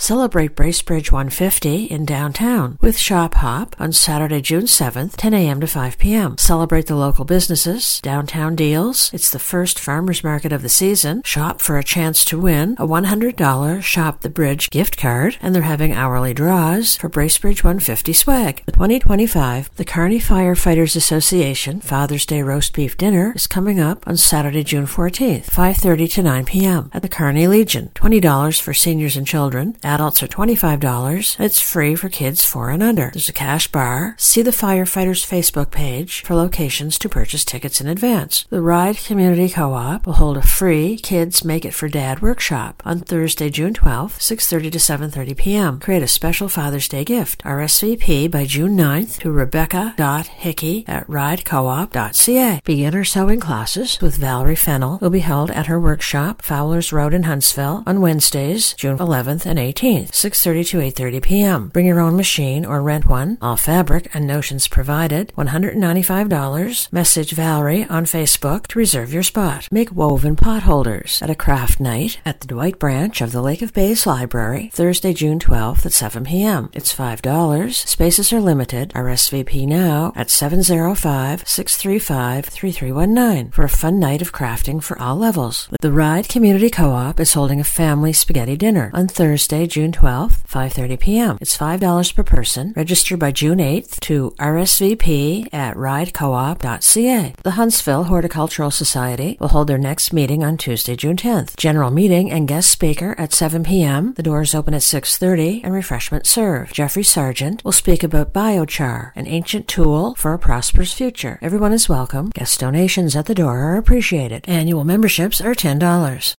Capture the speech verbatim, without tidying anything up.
Celebrate Bracebridge one fifty in downtown with Shop Hop on Saturday, June seventh, ten a.m. to five p.m. Celebrate the local businesses, downtown deals. It's the first farmers market of the season. Shop for a chance to win a one hundred dollars Shop the Bridge gift card, and they're having hourly draws for Bracebridge one fifty swag. The twenty twenty-five, the Kearney Firefighters Association Father's Day Roast Beef Dinner is coming up on Saturday, June fourteenth, five thirty to nine p.m. at the Kearney Legion. twenty dollars for seniors and children. Adults are twenty-five dollars. It's free for kids four and under. There's a cash bar. See the Firefighters Facebook page for locations to purchase tickets in advance. The Ride Community Co-op will hold a free Kids Make It for Dad workshop on Thursday, June twelfth, six thirty to seven thirty p.m. Create a special Father's Day gift. R S V P by June ninth to rebecca.hickey at ridecoop dot c a. Beginner sewing classes with Valerie Fennell will be held at her workshop, Fowler's Road in Huntsville, on Wednesdays, June eleventh and eighteenth, six thirty to eight thirty p.m. Bring your own machine or rent one. All fabric and notions provided. one hundred ninety-five dollars. Message Valerie on Facebook to reserve your spot. Make woven pot holders at a craft night at the Dwight branch of the Lake of Bays Library, Thursday, June twelfth at seven p.m. It's five dollars. Spaces are limited. R S V P now at seven oh five, six three five, three three one nine for a fun night of crafting for all levels. The Ride Community Co-op is holding a family spaghetti dinner on Thursday, June twelfth, five thirty p.m. It's five dollars per person. Register by June eighth to R S V P at ridecoop dot c a. The Huntsville Horticultural Society will hold their next meeting on Tuesday, June tenth. General meeting and guest speaker at seven p.m. The doors open at six thirty and refreshments served. Jeffrey Sargent will speak about biochar, an ancient tool for a prosperous future. Everyone is welcome. Guest donations at the door are appreciated. Annual memberships are ten dollars.